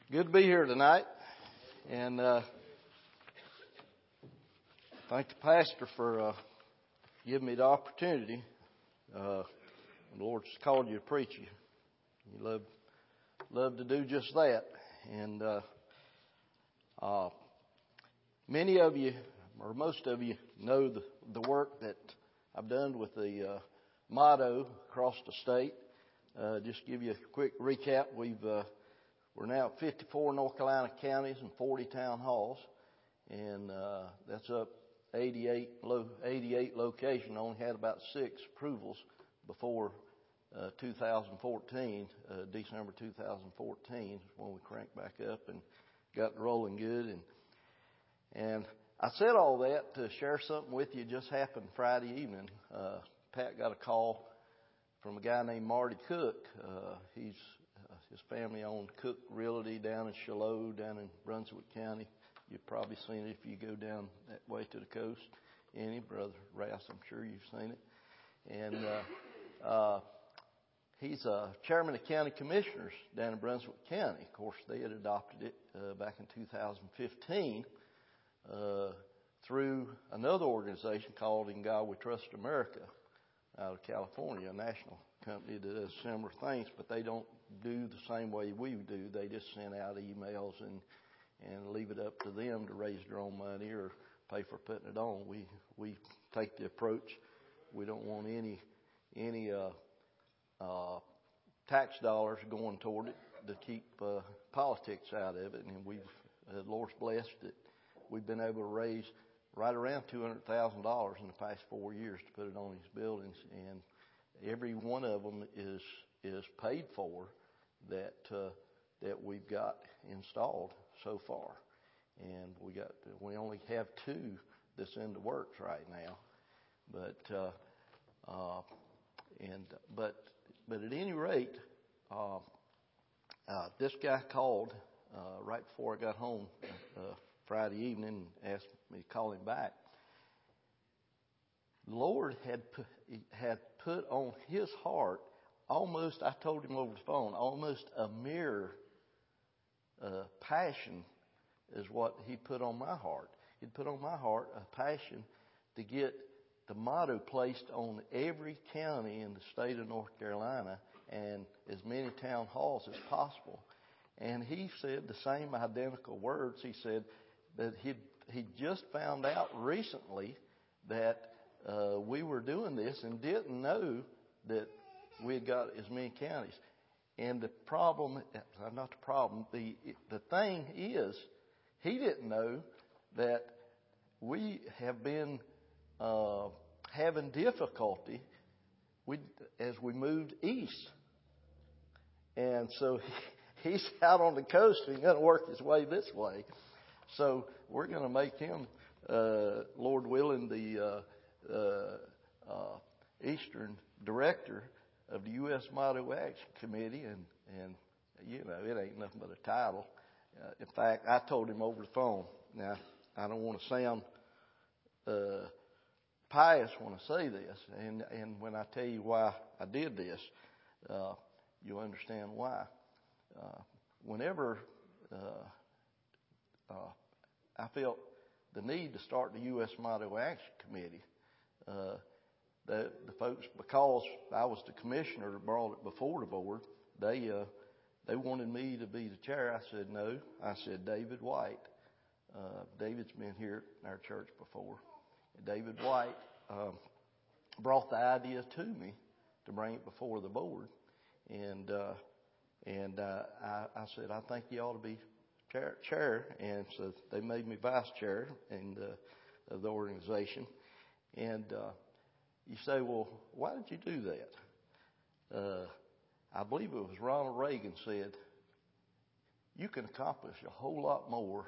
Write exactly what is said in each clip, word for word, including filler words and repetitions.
Good to be here tonight, and uh, thank the pastor for uh, giving me the opportunity. Uh, the Lord's called you to preach. You, you love love to do just that, and uh, uh, many of you, or most of you, know the the work that I've done with the uh, motto across the state. Uh, just give you a quick recap. We've uh, We're now at fifty-four North Carolina counties and forty town halls, and uh, that's up eighty-eight, lo- eighty-eight locations. Only had about six approvals before uh, two thousand fourteen, uh, December two thousand fourteen, when we cranked back up and got rolling good. And and I said all that to share something with you. Just happened Friday evening. Uh, Pat got a call from a guy named Marty Cook. Uh, he's His family owned Cook Realty down in Shiloh, down in Brunswick County. You've probably seen it if you go down that way to the coast. Any Brother Rouse, I'm sure you've seen it. And uh, uh, he's a chairman of county commissioners down in Brunswick County. Of course, they had adopted it uh, back in two thousand fifteen uh, through another organization called In God We Trust America out of California, a national company that does similar things, but they don't do the same way we do. They just send out emails and and leave it up to them to raise their own money or pay for putting it on. We we take the approach. We don't want any any uh, uh, tax dollars going toward it to keep uh, politics out of it. And we've uh, the Lord's blessed that we've been able to raise right around two hundred thousand dollars in the past four years to put it on these buildings, and every one of them is is paid for that uh, that we've got installed so far, and we got we only have two that's in the works right now, but uh, uh, and but but at any rate, uh, uh, this guy called uh, right before I got home uh, Friday evening and asked me to call him back. The Lord had put, had put on his heart almost, I told him over the phone, almost a mere uh, passion is what he put on my heart. He'd put on my heart a passion to get the motto placed on every county in the state of North Carolina and as many town halls as possible. And he said the same identical words. He said that he'd, he just found out recently that Uh, we were doing this and didn't know that we had got as many counties. And the problem, not the problem, the the thing is, he didn't know that we have been uh, having difficulty we, as we moved east. And so he, he's out on the coast and he's going to work his way this way. So we're going to make him, uh, Lord willing, the Uh, Uh, uh, Eastern Director of the U S Motto Action Committee, and, and you know, it ain't nothing but a title. Uh, in fact, I told him over the phone. Now, I don't want to sound uh, pious when I say this, and, and when I tell you why I did this, uh, you'll understand why. Uh, whenever uh, uh, I felt the need to start the U S Motto Action Committee, Uh, the, the folks, because I was the commissioner that brought it before the board, they uh, they wanted me to be the chair. I said no. I said David White. Uh, David's been here at our church before. David White um, brought the idea to me to bring it before the board, and uh, and uh, I, I said I think you ought to be chair, chair. And so they made me vice chair and uh, of the organization. And uh, you say, well, why did you do that? Uh, I believe it was Ronald Reagan said, you can accomplish a whole lot more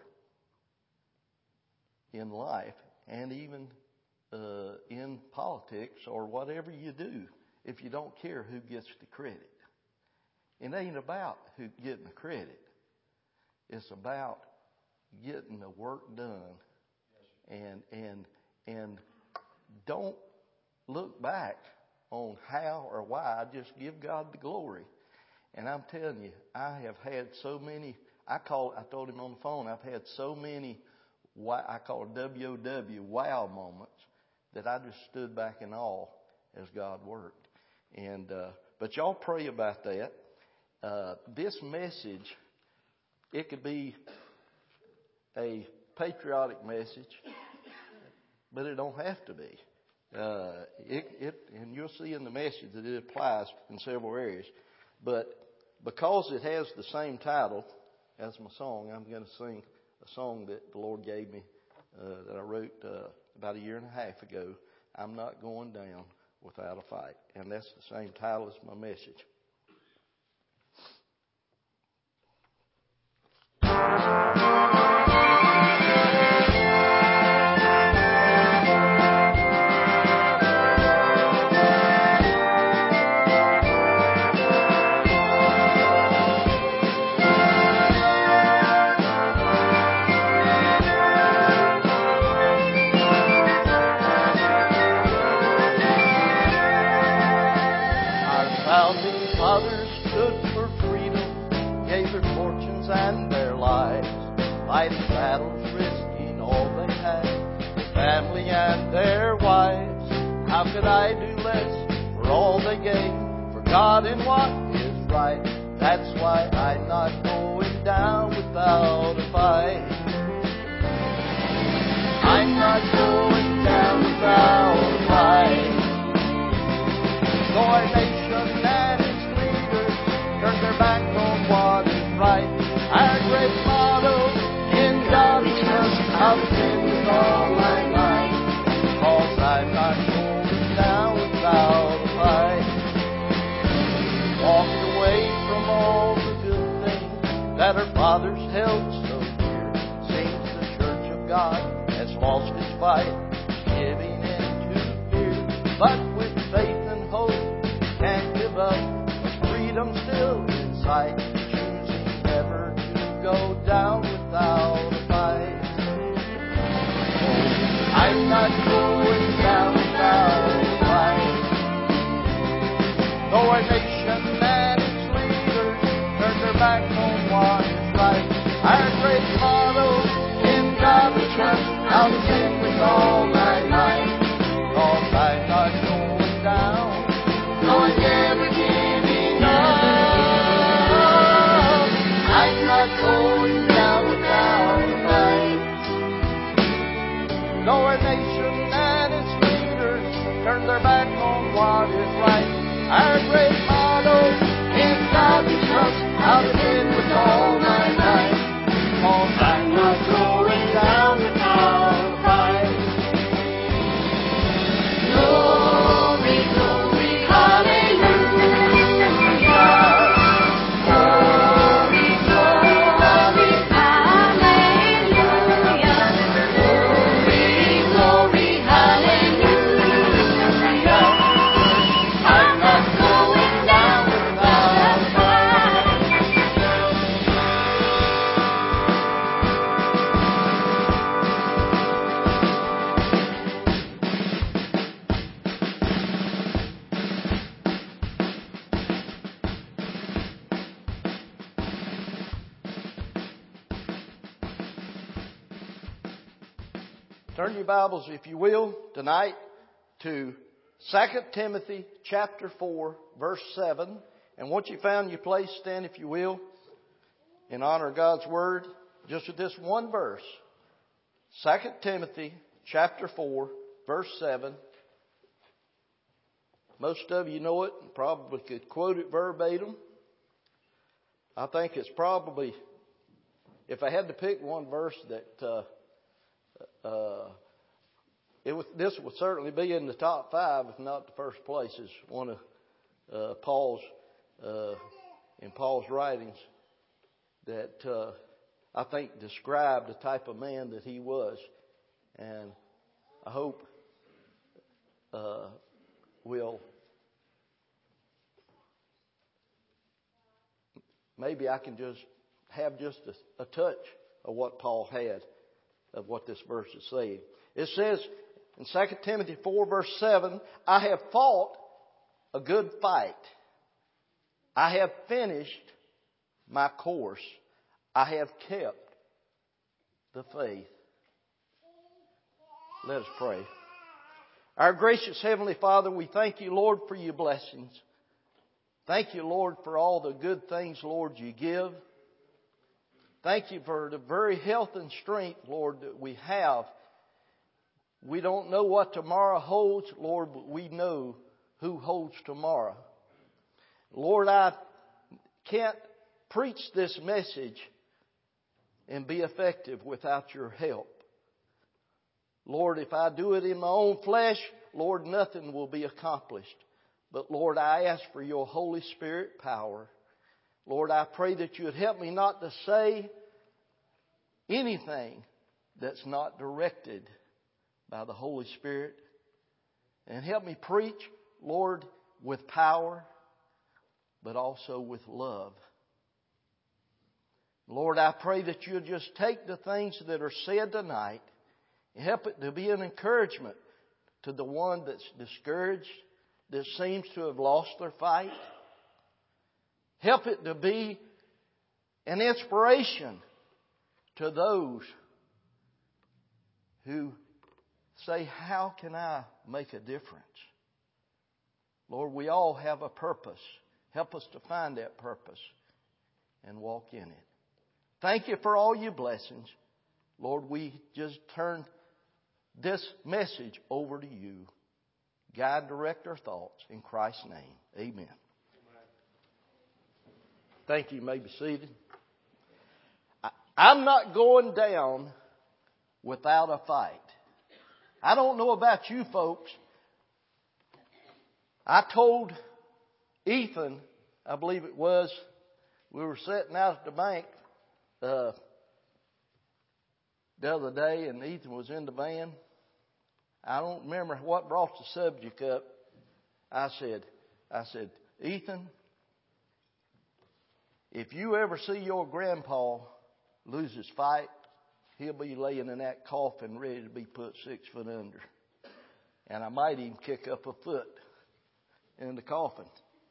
in life and even uh, in politics or whatever you do if you don't care who gets the credit. It ain't about who getting the credit. It's about getting the work done. And and and don't look back on how or why. Just give God the glory. And I'm telling you, I have had so many I call. I told him on the phone, I've had so many, I call it W O W, wow moments, that I just stood back in awe as God worked. And uh, but y'all pray about that. Uh, this message, it could be a patriotic message, but it don't have to be. Uh, it, it, and you'll see in the message that it applies in several areas. But because it has the same title as my song, I'm going to sing a song that the Lord gave me uh, that I wrote uh, about a year and a half ago. I'm not going down without a fight. And that's the same title as my message. And their lives, fighting battles, risking all they had, their family and their wives. How could I do less for all they gave, for God and what is right? That's why I'm not going down without a fight. I'm not going down without a fight. Though our nation and its leaders turn their back on what is right, our great motto, in God we trust, I'll stand with all my might, cause I'm not going down without a fight. Walking away from all the good things that our fathers held so dear, seems the Church of God has lost its fight, giving in to fear. But with faith and hope, can't give up, the freedom still in sight, choosing never go down without a fight. I'm not going down without a fight. Though our nation and its leaders turn their back on what is right, our great motto, in God we trust, I'll stand with all my might, cause I'm not going down, no, I'm never giving up. I'm not going down without a fight. Though our nation and its leaders turn their back on what is right, our great motto, in God we trust, I'll stand with all my might, cause I'm not going down without a fight. Glory, glory, hallelujah. Turn your Bibles, if you will, tonight to Second Timothy chapter four, verse seven. And once you found your place, stand, if you will, in honor of God's Word, just with this one verse. Second Timothy chapter four, verse seven. Most of you know it and probably could quote it verbatim. I think it's probably, if I had to pick one verse that uh, Uh, it was, this would certainly be in the top five, if not the first place, is one of uh, Paul's, uh, in Paul's writings that uh, I think describe the type of man that he was. And I hope uh, we'll, maybe I can just have just a, a touch of what Paul had, of what this verse is saying. It says in Second Timothy four, verse seven, I have fought a good fight. I have finished my course. I have kept the faith. Let us pray. Our gracious Heavenly Father, we thank you, Lord, for your blessings. Thank you, Lord, for all the good things, Lord, you give. Thank you for the very health and strength, Lord, that we have. We don't know what tomorrow holds, Lord, but we know who holds tomorrow. Lord, I can't preach this message and be effective without your help. Lord, if I do it in my own flesh, Lord, nothing will be accomplished. But Lord, I ask for your Holy Spirit power. Lord, I pray that you would help me not to say anything that's not directed by the Holy Spirit. And help me preach, Lord, with power, but also with love. Lord, I pray that you'll just take the things that are said tonight and help it to be an encouragement to the one that's discouraged, that seems to have lost their fight. Help it to be an inspiration to those who say, how can I make a difference? Lord, we all have a purpose. Help us to find that purpose and walk in it. Thank you for all your blessings. Lord, we just turn this message over to you. Guide, direct our thoughts. In Christ's name, amen. Thank you. You may be seated. I, I'm not going down without a fight. I don't know about you folks. I told Ethan, I believe it was, we were sitting out at the bank uh, the other day, and Ethan was in the van. I don't remember what brought the subject up. I said, I said, Ethan, if you ever see your grandpa lose his fight, he'll be laying in that coffin ready to be put six foot under. And I might even kick up a foot in the coffin.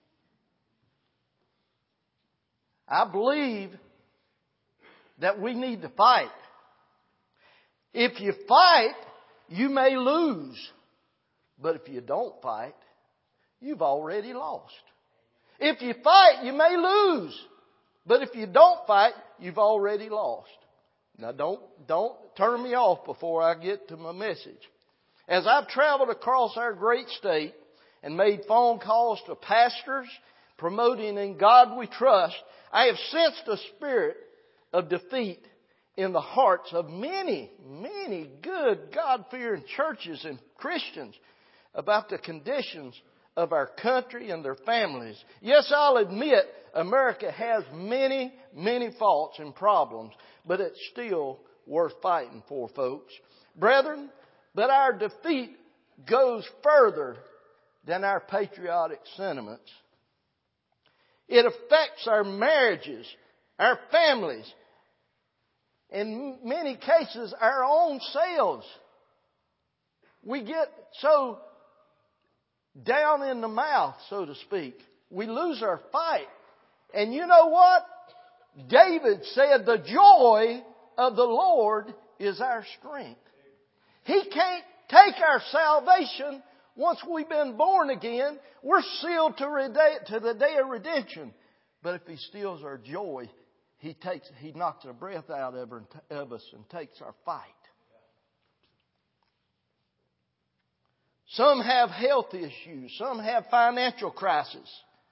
I believe that we need to fight. If you fight, you may lose. But if you don't fight, you've already lost. If you fight, you may lose. But if you don't fight, you've already lost. Now don't, don't turn me off before I get to my message. As I've traveled across our great state and made phone calls to pastors promoting In God We Trust, I have sensed a spirit of defeat in the hearts of many, many good God-fearing churches and Christians about the conditions of our country and their families. Yes, I'll admit America has many, many faults and problems, but it's still worth fighting for, folks. Brethren, but our defeat goes further than our patriotic sentiments. It affects our marriages, our families, in many cases, our own selves. We get so down in the mouth, so to speak. We lose our fight. And you know what? David said, the joy of the Lord is our strength. He can't take our salvation once we've been born again. We're sealed to the day of redemption. But if He steals our joy, He takes, He knocks the breath out of us and takes our fight. Some have health issues. Some have financial crisis.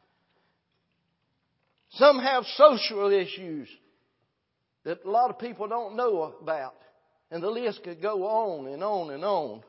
Some have social issues that a lot of people don't know about. And the list could go on and on and on.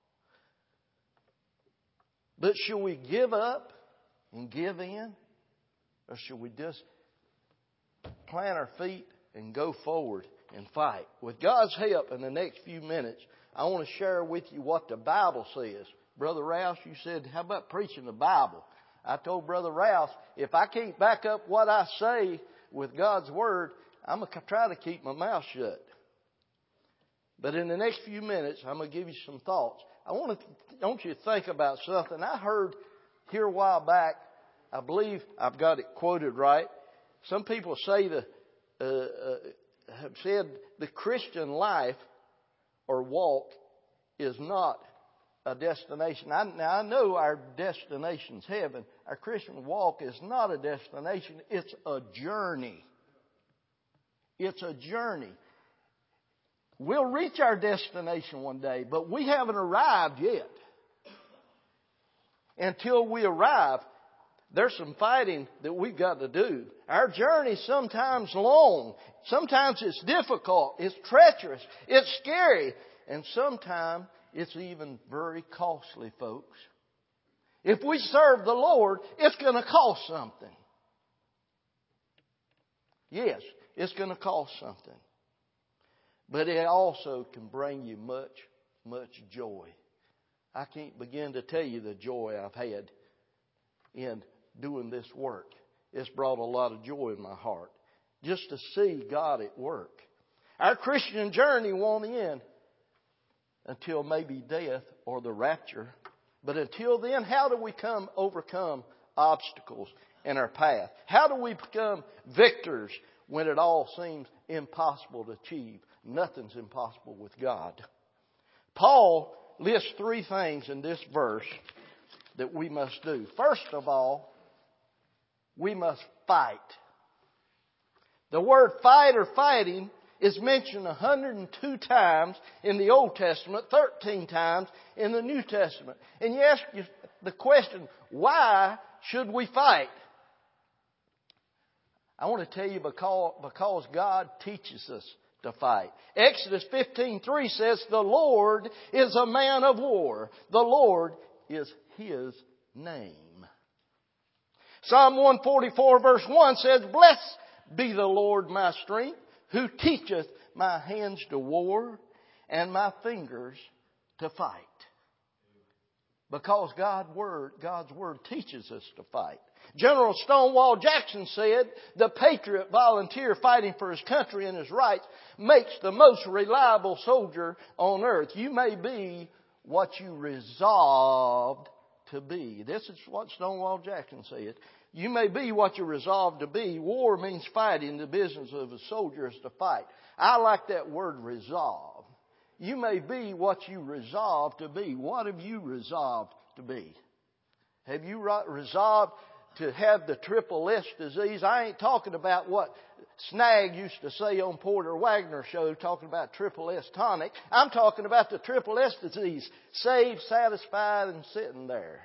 But should we give up and give in? Or should we just plant our feet and go forward and fight? With God's help in the next few minutes, I want to share with you what the Bible says. Brother Rouse, you said, how about preaching the Bible? I told Brother Rouse, if I can't back up what I say with God's Word, I'm going to try to keep my mouth shut. But in the next few minutes, I'm going to give you some thoughts. I want, to, I want you to think about something. I heard here a while back, I believe I've got it quoted right. Some people say the, uh, uh, have said the Christian life or walk is not a destination. I, now, I know our destination's heaven. Our Christian walk is not a destination. It's a journey. It's a journey. We'll reach our destination one day, but we haven't arrived yet. Until we arrive, there's some fighting that we've got to do. Our journey's sometimes long. Sometimes it's difficult. It's treacherous. It's scary. And sometimes it's even very costly, folks. If we serve the Lord, it's going to cost something. Yes, it's going to cost something. But it also can bring you much, much joy. I can't begin to tell you the joy I've had in doing this work. It's brought a lot of joy in my heart. Just to see God at work. Our Christian journey won't end until maybe death or the rapture. But until then, how do we come overcome obstacles in our path? How do we become victors when it all seems impossible to achieve? Nothing's impossible with God. Paul lists three things in this verse that we must do. First of all, we must fight. The word fight or fighting is mentioned one hundred two times in the Old Testament, thirteen times in the New Testament. And you ask the question, why should we fight? I want to tell you because, because God teaches us to fight. Exodus fifteen three says, the Lord is a man of war. The Lord is His name. Psalm one forty-four verse one says, blessed be the Lord my strength, who teacheth my hands to war and my fingers to fight. Because God's Word, God's Word teaches us to fight. General Stonewall Jackson said, the patriot volunteer fighting for his country and his rights makes the most reliable soldier on earth. You may be what you resolved to be. This is what Stonewall Jackson said. You may be what you're resolved to be. War means fighting. The business of a soldier is to fight. I like that word resolve. You may be what you resolved to be. What have you resolved to be? Have you resolved to have the triple S disease? I ain't talking about what Snag used to say on Porter Wagner show, talking about triple S tonic. I'm talking about the triple S disease. Saved, satisfied, and sitting there.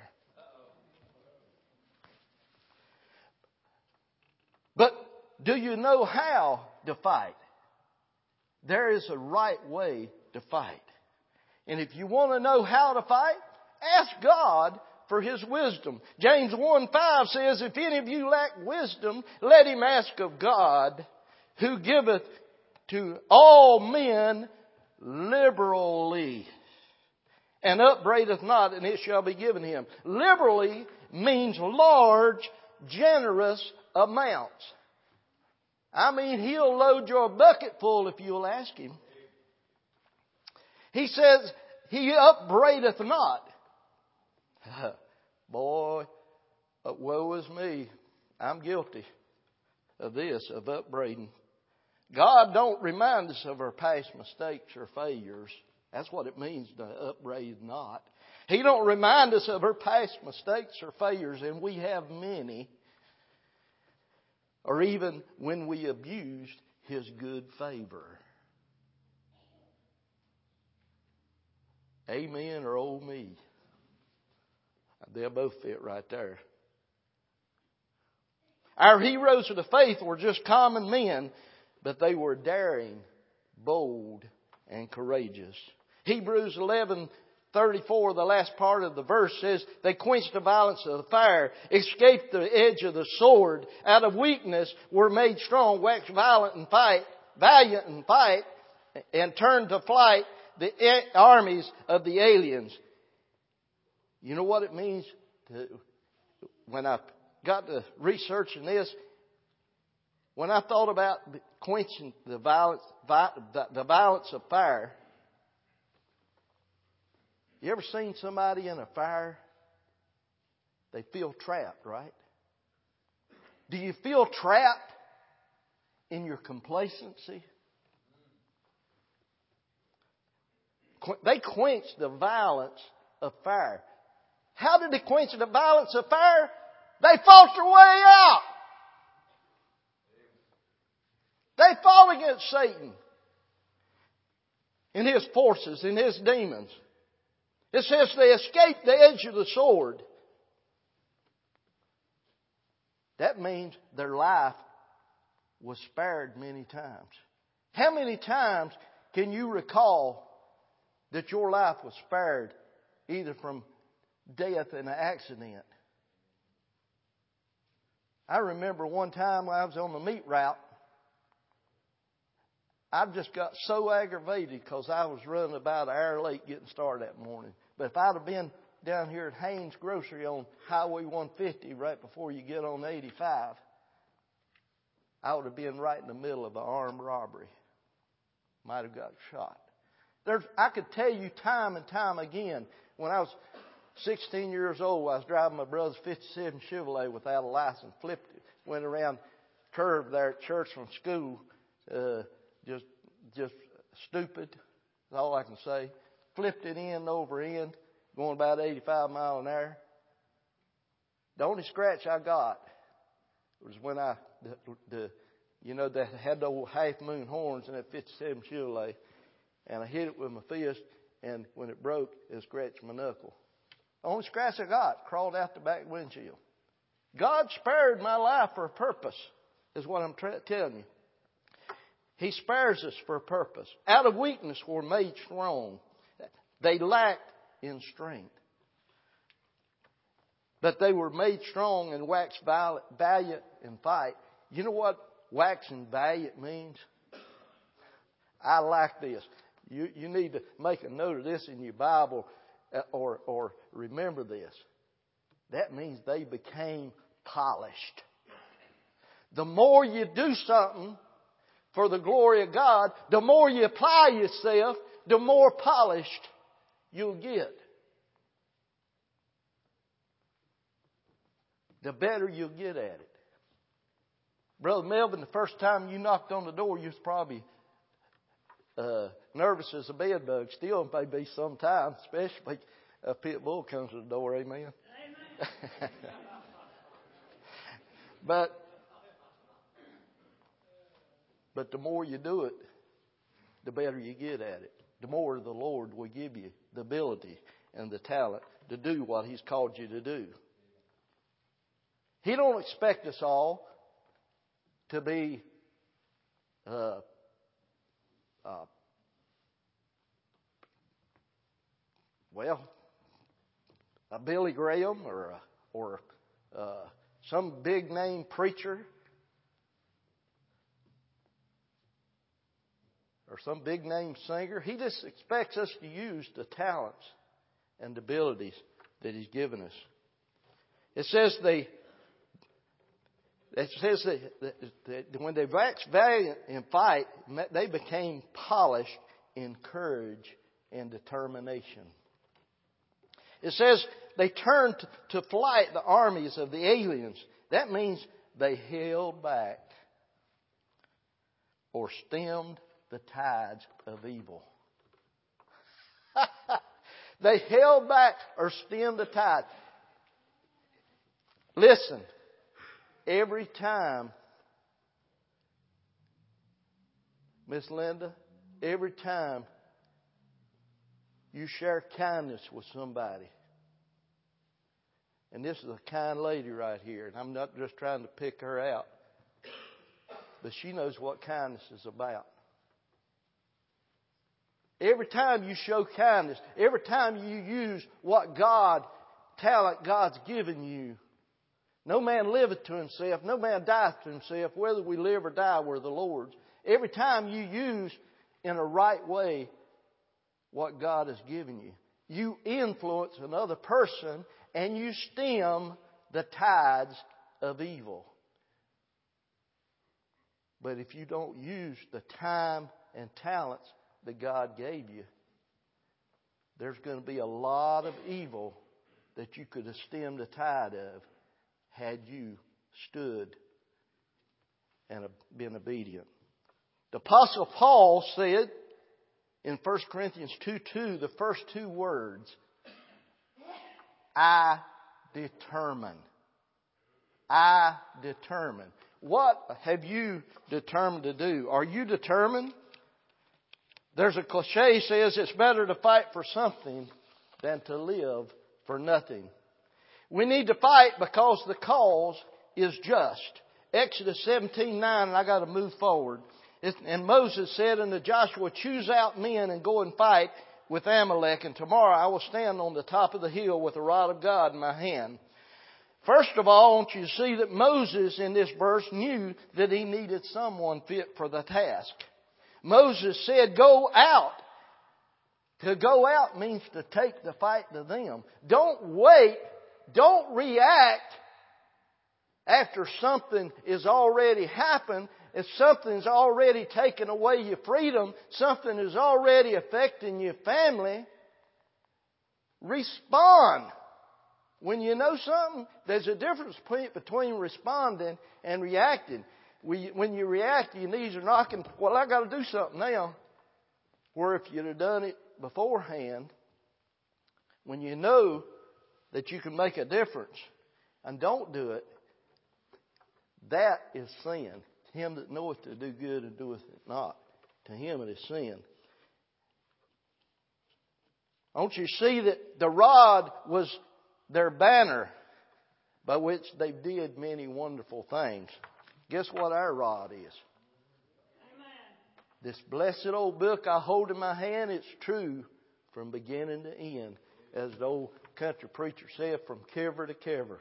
But do you know how to fight? There is a right way to fight. And if you want to know how to fight, ask God for His wisdom. James one five says, if any of you lack wisdom, let him ask of God, who giveth to all men liberally, and upbraideth not, and it shall be given him. Liberally means large, generous amounts. I mean, He'll load your bucket full if you'll ask Him. He says, He upbraideth not. Boy, woe is me. I'm guilty of this, of upbraiding. God don't remind us of our past mistakes or failures. That's what it means to upbraid not. He don't remind us of our past mistakes or failures, and we have many. Or even when we abused His good favor. Amen or oh me. They'll both fit right there. Our heroes of the faith were just common men, but they were daring, bold, and courageous. Hebrews eleven thirty-four, the last part of the verse says, they quenched the violence of the fire, escaped the edge of the sword, out of weakness were made strong, waxed violent and fight, valiant and fight, and turned to flight the armies of the aliens. You know what it means to, when I got to researching this, when I thought about quenching the violence, the violence of fire, you ever seen somebody in a fire? They feel trapped, right? Do you feel trapped in your complacency. They quenched the violence of fire. How did they quench the violence of fire? They fought their way out. They fought against Satan and his forces and his demons. It says they escaped the edge of the sword. That means their life was spared many times. How many times can you recall that your life was spared either from death in an accident? I remember one time when I was on the meat route, I just got so aggravated because I was running about an hour late getting started that morning. But if I'd have been down here at Haynes Grocery on Highway one fifty right before you get on eighty-five, I would have been right in the middle of an armed robbery. Might have got shot. There's, I could tell you time and time again, when I was sixteen years old, I was driving my brother's fifty-seven Chevrolet without a license. Flipped it, went around curve there at church from school. Uh, just, just stupid. That's all I can say. Flipped it end over end, going about eighty-five miles an hour. The only scratch I got was when I, the, the you know, they had the old half moon horns in that fifty-seven Chevrolet, and I hit it with my fist, and when it broke, it scratched my knuckle. The only scratch I got, crawled out the back windshield. God spared my life for a purpose, is what I'm tra- telling you. He spares us for a purpose. Out of weakness we're made strong. They lacked in strength, but they were made strong and waxed valiant in fight. You know what waxing valiant means? I like this. You, you need to make a note of this in your Bible, or, or remember this. That means they became polished. The more you do something for the glory of God, the more you apply yourself, the more polished you'll get. The better you'll get at it. Brother Melvin, the first time you knocked on the door, you was probably uh, nervous as a bed bug. Still may be sometime, especially a pit bull comes to the door. Amen. Amen. but but the more you do it, the better you get at it. The more the Lord will give you the ability and the talent to do what He's called you to do. He don't expect us all to be uh, uh, well, a Billy Graham or a, or uh, some big name preacher or some big name singer. He just expects us to use the talents and abilities that He's given us. It says they It says that, that, that when they waxed valiant in fight, they became polished in courage and determination. It says they turned to flight the armies of the aliens. That means they held back or stemmed the tides of evil. They held back or stemmed the tide. Listen. Every time, Miss Linda, every time you share kindness with somebody, and this is a kind lady right here, and I'm not just trying to pick her out, but she knows what kindness is about. Every time you show kindness, every time you use what God, talent God's given you, no man liveth to himself, no man dieth to himself. Whether we live or die, we're the Lord's. Every time you use in a right way what God has given you, you influence another person and you stem the tides of evil. But if you don't use the time and talents that God gave you, there's going to be a lot of evil that you could have stemmed the tide of had you stood and been obedient. The Apostle Paul said in First Corinthians two two, the first two words, I determine. I determine. What have you determined to do? Are you determined? There's a cliche says it's better to fight for something than to live for nothing. We need to fight because the cause is just. Exodus seventeen nine, and I got to move forward. And Moses said unto Joshua, choose out men and go and fight with Amalek, and tomorrow I will stand on the top of the hill with the rod of God in my hand. First of all, I want you to see that Moses in this verse knew that he needed someone fit for the task. Moses said, go out. To go out means to take the fight to them. Don't wait. Don't react after something is already happened. If something's already taken away your freedom, something is already affecting your family, respond. When you know something, there's a difference between responding and reacting. When you react, your knees are knocking, well, I got to do something now. Where if you'd have done it beforehand, when you know that you can make a difference and don't do it, that is sin. Him that knoweth to do good and doeth it not, to him it is sin. Don't you see that the rod was their banner by which they did many wonderful things? Guess what our rod is? Amen. This blessed old book I hold in my hand, it's true from beginning to end. As the old country preacher said, from cover to cover.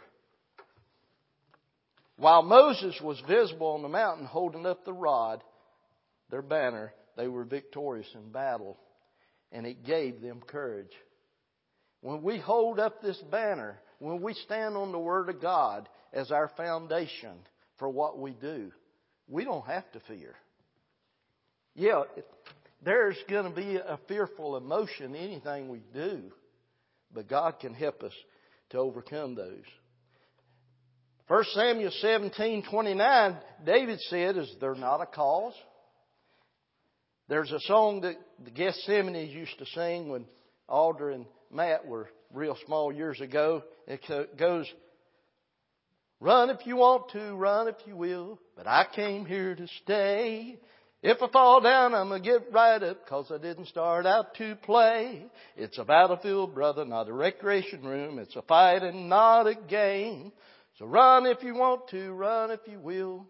While Moses was visible on the mountain holding up the rod, their banner, they were victorious in battle. And it gave them courage. When we hold up this banner, when we stand on the Word of God as our foundation for what we do, we don't have to fear. Yeah, there's going to be a fearful emotion in anything we do. But God can help us to overcome those. First Samuel seventeen twenty-nine, David said, is there not a cause? There's a song that the Gethsemane used to sing when Alder and Matt were real small years ago. It goes, run if you want to, run if you will, but I came here to stay. If I fall down, I'm going to get right up because I didn't start out to play. It's a battlefield, brother, not a recreation room. It's a fight and not a game. So run if you want to, run if you will.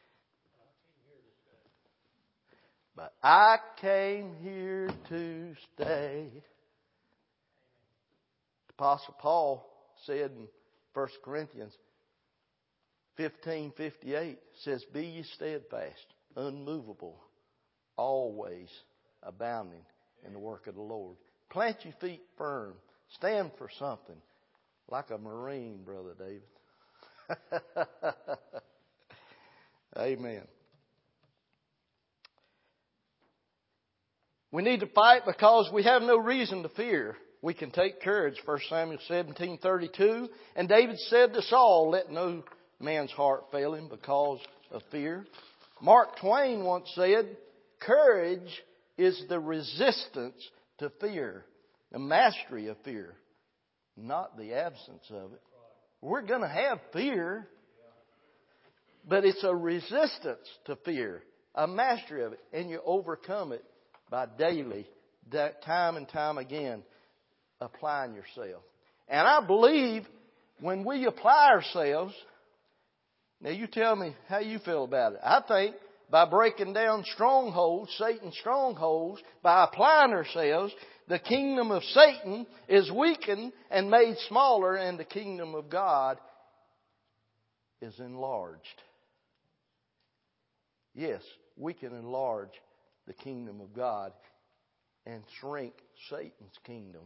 But I came here to stay. The Apostle Paul said in First Corinthians fifteen fifty-eight, says, be ye steadfast, unmovable, always abounding in the work of the Lord. Plant your feet firm. Stand for something. Like a Marine, Brother David. Amen. We need to fight because we have no reason to fear. We can take courage. First Samuel seventeen thirty-two. And David said to Saul, let no man's heart fail him because of fear. Mark Twain once said, courage is the resistance to fear, the mastery of fear, not the absence of it. We're going to have fear, but it's a resistance to fear, a mastery of it, and you overcome it by daily, that time and time again, applying yourself. And I believe when we apply ourselves, now you tell me how you feel about it. I think by breaking down strongholds, Satan's strongholds, by applying ourselves, the kingdom of Satan is weakened and made smaller, and the kingdom of God is enlarged. Yes, we can enlarge the kingdom of God and shrink Satan's kingdom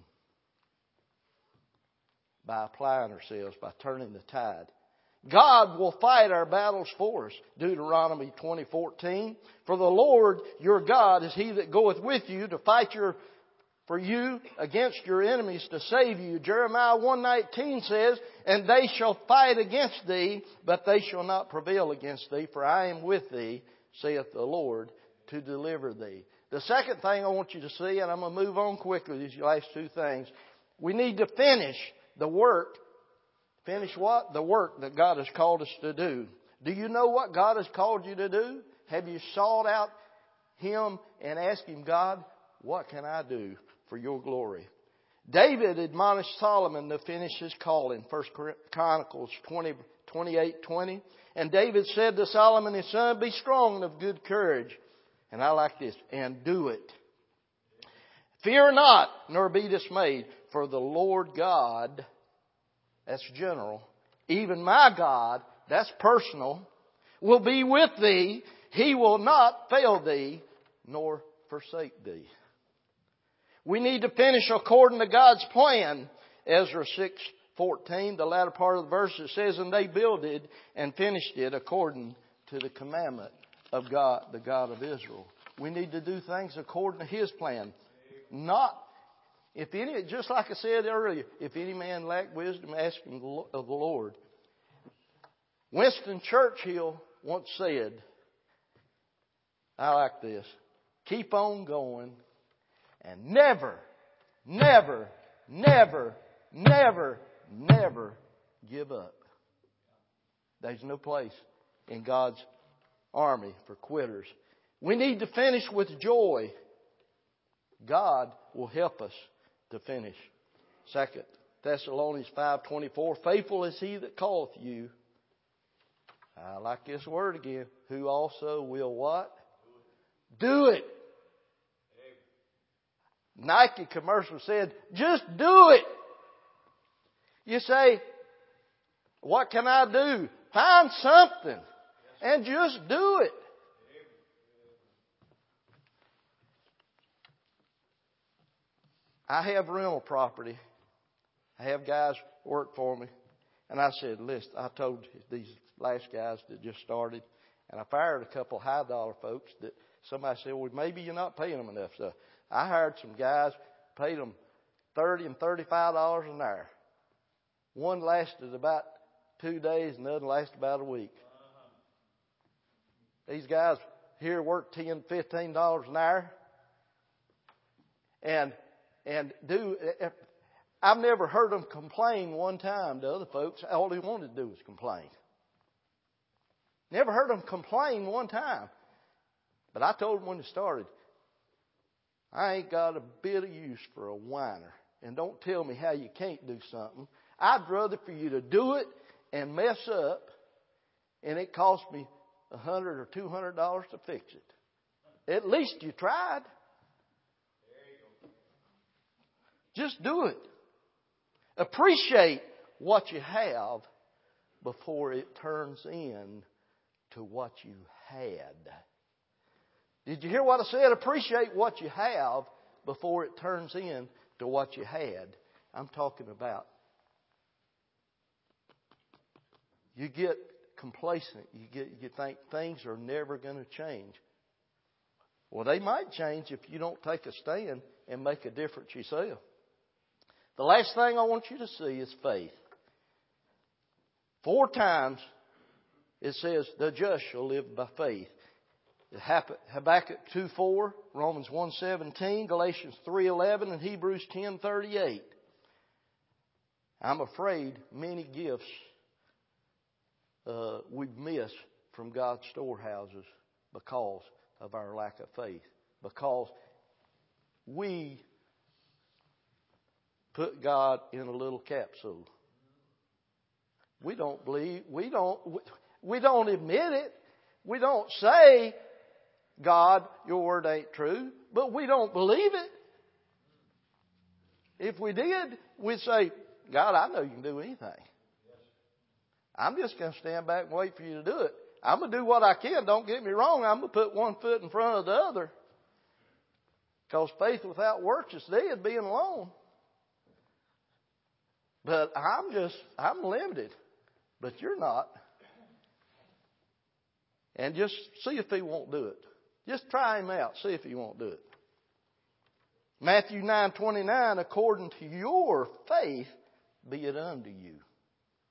by applying ourselves, by turning the tide. God will fight our battles for us. Deuteronomy twenty fourteen. For the Lord your God is He that goeth with you to fight your for you against your enemies to save you. Jeremiah one nineteen says, and they shall fight against thee, but they shall not prevail against thee, for I am with thee, saith the Lord, to deliver thee. The second thing I want you to see, and I'm going to move on quickly, these last two things. We need to finish the work. Finish what? The work that God has called us to do. Do you know what God has called you to do? Have you sought out Him and asked Him, God, what can I do for your glory? David admonished Solomon to finish his calling. First Chronicles twenty, twenty-eight, twenty. And David said to Solomon his son, be strong and of good courage. And I like this. And do it. Fear not, nor be dismayed, for the Lord God, that's general, even my God, that's personal, will be with thee. He will not fail thee, nor forsake thee. We need to finish according to God's plan. Ezra six fourteen, the latter part of the verse, it says, and they builded and finished it according to the commandment of God, the God of Israel. We need to do things according to His plan. Not, if any, just like I said earlier, if any man lack wisdom, ask him of the Lord. Winston Churchill once said, I like this, keep on going and never, never, never, never, never give up. There's no place in God's army for quitters. We need to finish with joy. God will help us to finish. Second Thessalonians five twenty-four, faithful is He that calleth you. I like this word again. Who also will what? Do it. Nike commercial said, just do it. You say, what can I do? Find something and just do it. I have rental property. I have guys work for me. And I said, listen, I told these last guys that just started, and I fired a couple high dollar folks that somebody said, well, maybe you're not paying them enough. So I hired some guys, paid them thirty and thirty-five dollars an hour. One lasted about two days, and the other lasted about a week. These guys here work ten, fifteen dollars an hour. And And do, I've never heard them complain one time to other folks. All they wanted to do was complain. Never heard them complain one time. But I told them when they started, I ain't got a bit of use for a whiner. And don't tell me how you can't do something. I'd rather for you to do it and mess up, and it cost me a hundred or two hundred dollars to fix it. At least you tried. Just do it. Appreciate what you have before it turns in to what you had. Did you hear what I said? Appreciate what you have before it turns in to what you had. I'm talking about you get complacent. You get you think things are never going to change. Well, they might change if you don't take a stand and make a difference yourself. The last thing I want you to see is faith. Four times it says, the just shall live by faith. Habakkuk two four, Romans one seventeen, Galatians three eleven, and Hebrews ten thirty-eight. I'm afraid many gifts uh, we've missed from God's storehouses because of our lack of faith. Because we put God in a little capsule. We don't believe, we don't, we don't admit it. We don't say, God, your word ain't true, but we don't believe it. If we did, we'd say, God, I know you can do anything. I'm just going to stand back and wait for you to do it. I'm going to do what I can. Don't get me wrong. I'm going to put one foot in front of the other. Because faith without works is dead, being alone. But I'm just, I'm limited. But you're not. And just see if he won't do it. Just try him out. See if he won't do it. Matthew nine twenty-nine, according to your faith, be it unto you.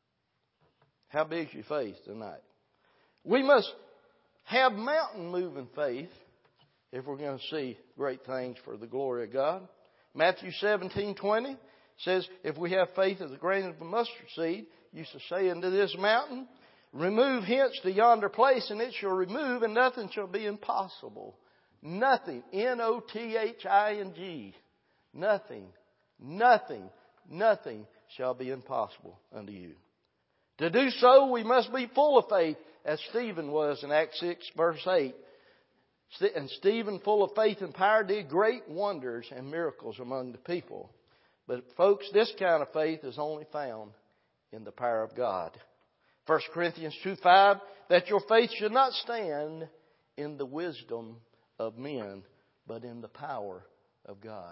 How big is your faith tonight? We must have mountain-moving faith if we're going to see great things for the glory of God. Matthew seventeen twenty says, if we have faith as a grain of a mustard seed, you shall say unto this mountain, remove hence to yonder place, and it shall remove, and nothing shall be impossible. Nothing. N O T H I N G. Nothing. Nothing. Nothing shall be impossible unto you. To do so, we must be full of faith, as Stephen was in Acts six, verse eight. And Stephen, full of faith and power, did great wonders and miracles among the people. But folks, this kind of faith is only found in the power of God. First Corinthians two five, that your faith should not stand in the wisdom of men, but in the power of God.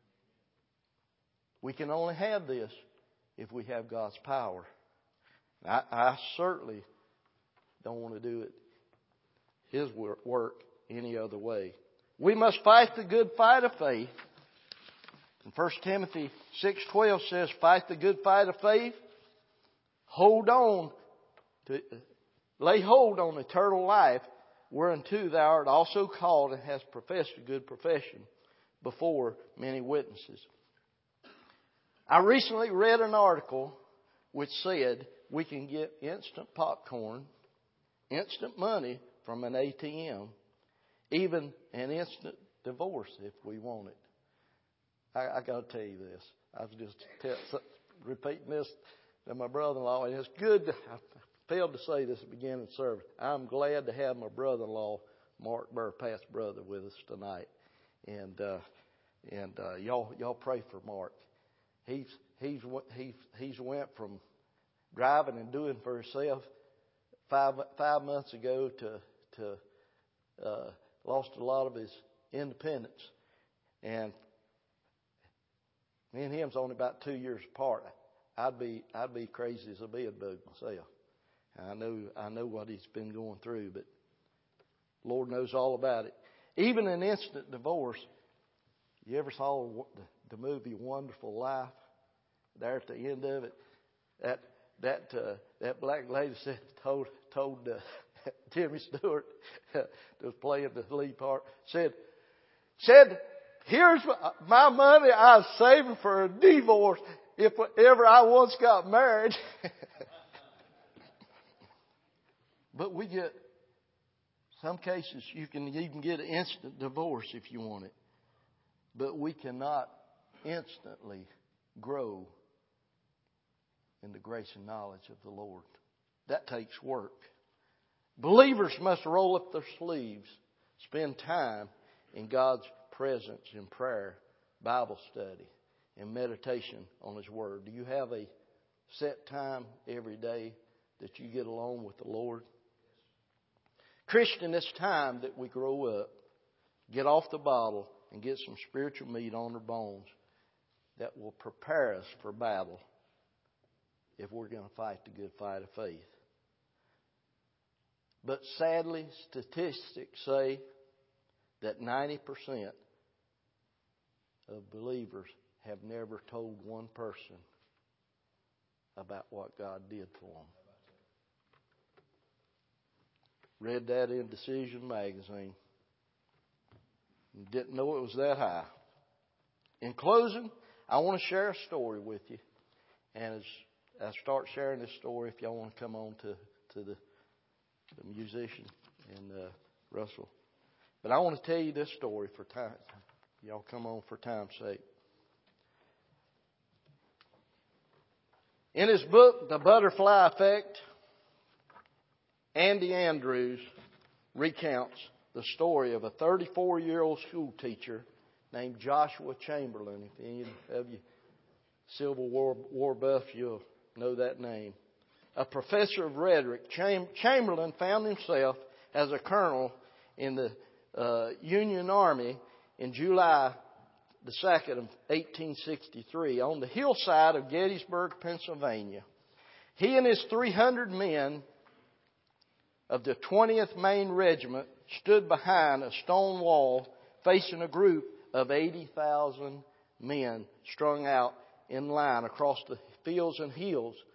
We can only have this if we have God's power. I, I certainly don't want to do it His work any other way. We must fight the good fight of faith. And First Timothy six twelve says, fight the good fight of faith. Hold on to, lay hold on eternal life, whereunto thou art also called and hast professed a good profession before many witnesses. I recently read an article which said we can get instant popcorn, instant money from an A T M, even an instant divorce if we want it. I, I got to tell you this. I was just tell, repeating this to my brother-in-law, and it's good. To, I failed to say this at the beginning of the service. I'm glad to have my brother-in-law, Mark Burr, past brother, with us tonight, and uh, and uh, y'all y'all pray for Mark. He's he's he's he's went from driving and doing for himself five five months ago to to uh, lost a lot of his independence, and me and him's only about two years apart. I'd be I'd be crazy as a bed bug myself. I know I know what he's been going through, but Lord knows all about it. Even an instant divorce. You ever saw the, the movie Wonderful Life? There at the end of it, that that uh, that black lady said told told uh, Jimmy Stewart, that was playing the lead part, said said here's my money I was saving for a divorce if ever I once got married. But we get some cases you can even get an instant divorce if you want it. But we cannot instantly grow in the grace and knowledge of the Lord. That takes work. Believers must roll up their sleeves, spend time in God's presence in prayer, Bible study, and meditation on His Word. Do you have a set time every day that you get alone with the Lord? Christian, it's time that we grow up, get off the bottle, and get some spiritual meat on our bones that will prepare us for battle if we're going to fight the good fight of faith. But sadly, statistics say that ninety percent of believers have never told one person about what God did for them. Read that in Decision magazine. Didn't know it was that high. In closing, I want to share a story with you. And as I start sharing this story, if y'all want to come on to, to the, the musician and uh, Russell. But I want to tell you this story for time. Y'all come on for time's sake. In his book, The Butterfly Effect, Andy Andrews recounts the story of a thirty-four-year-old school teacher named Joshua Chamberlain. If any of you Civil War, War buffs, you'll know that name. A professor of rhetoric, Cham- Chamberlain found himself as a colonel in the uh, Union Army in July the second of eighteen sixty-three on the hillside of Gettysburg, Pennsylvania. He and his three hundred men of the twentieth Maine Regiment stood behind a stone wall facing a group of eighty thousand men strung out in line across the fields and hills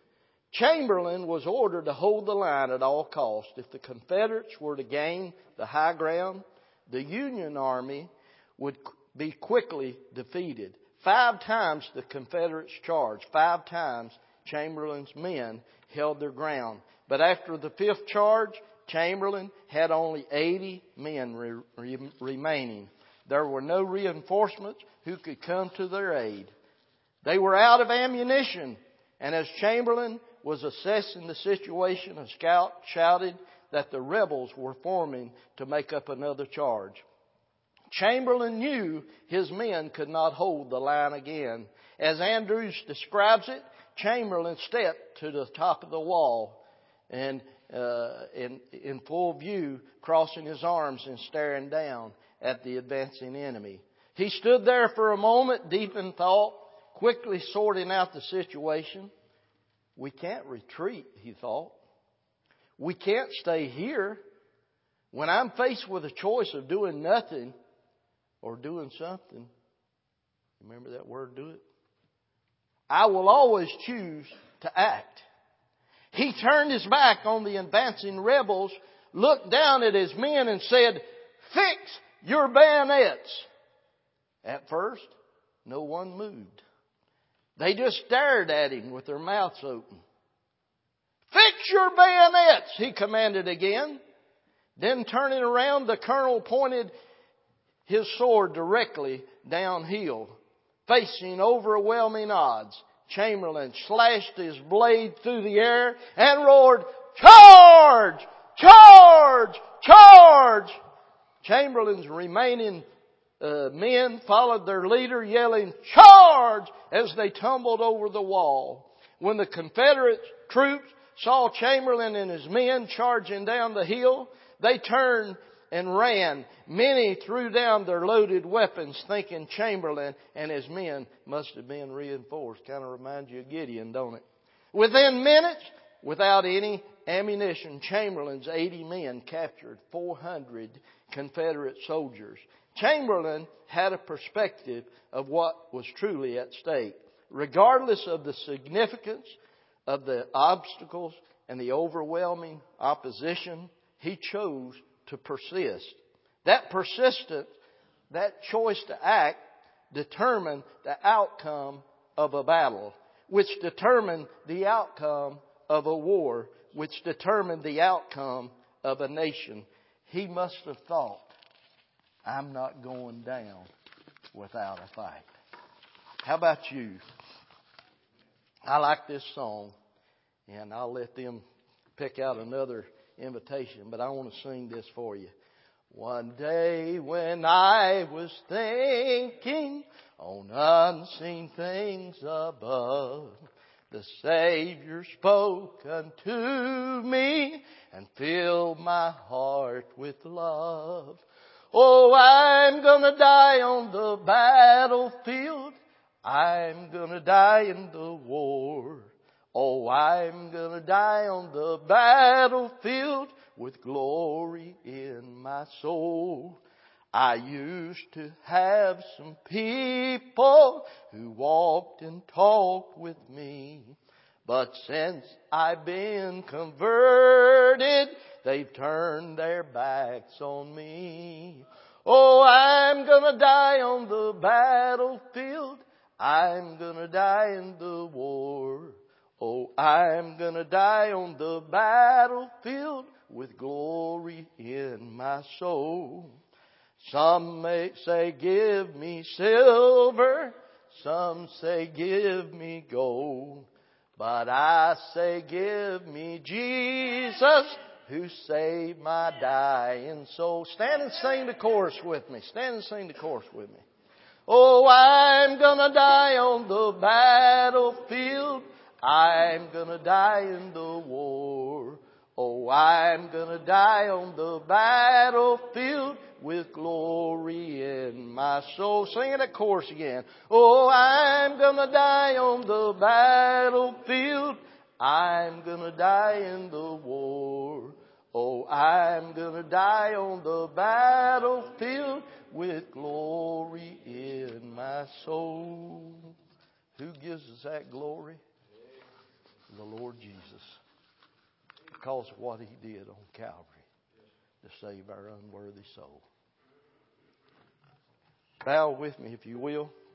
Chamberlain was ordered to hold the line at all costs. If the Confederates were to gain the high ground, the Union Army would be quickly defeated. Five times the Confederates charged. Five times Chamberlain's men held their ground. But after the fifth charge, Chamberlain had only eighty men re- re- remaining. There were no reinforcements who could come to their aid. They were out of ammunition, and as Chamberlain was assessing the situation, a scout shouted that the rebels were forming to make up another charge. Chamberlain knew his men could not hold the line again. As Andrews describes it, Chamberlain stepped to the top of the wall and uh, in, in full view, crossing his arms and staring down at the advancing enemy. He stood there for a moment, deep in thought, quickly sorting out the situation. We can't retreat, he thought. We can't stay here. When I'm faced with a choice of doing nothing or doing something, remember that word, do it? I will always choose to act. He turned his back on the advancing rebels, looked down at his men and said, "Fix your bayonets." At first, no one moved. They just stared at him with their mouths open. "Fix your bayonets," he commanded again. Then turning around, the colonel pointed his sword directly downhill. Facing overwhelming odds, Chamberlain slashed his blade through the air and roared, "Charge! Charge! Charge!" Chamberlain's remaining uh, men followed their leader, yelling, "Charge!" as they tumbled over the wall. When the Confederate troops saw Chamberlain and his men charging down the hill, they turned and ran. Many threw down their loaded weapons, thinking Chamberlain and his men must have been reinforced. Kind of reminds you of Gideon, don't it? Within minutes, without any ammunition, Chamberlain's eighty men captured four hundred Confederate soldiers. Chamberlain had a perspective of what was truly at stake. Regardless of the significance of the obstacles and the overwhelming opposition, he chose to persist. That persistence, that choice to act, determined the outcome of a battle, which determined the outcome of a war, which determined the outcome of a nation. He must have thought, I'm not going down without a fight. How about you? I like this song, and I'll let them pick out another invitation, but I want to sing this for you. One day when I was thinking on unseen things above, the Savior spoke unto me and filled my heart with love. Oh, I'm gonna die on the battlefield. I'm gonna die in the war. Oh, I'm gonna die on the battlefield with glory in my soul. I used to have some people who walked and talked with me, but since I've been converted, they've turned their backs on me. Oh, I'm gonna die on the battlefield. I'm gonna die in the war. Oh, I'm gonna die on the battlefield with glory in my soul. Some may say, give me silver. Some say, give me gold. But I say, give me Jesus, who saved my dying soul. Stand and sing the chorus with me. Stand and sing the chorus with me. Oh, I'm gonna die on the battlefield. I'm gonna die in the war. Oh, I'm gonna die on the battlefield with glory in my soul. Sing that chorus again. Oh, I'm gonna die on the battlefield. I'm gonna die in the war. Oh, I'm gonna die on the battlefield with glory in my soul. Who gives us that glory? the Lord Jesus because of what He did on Calvary to save our unworthy soul. Bow with me, if you will.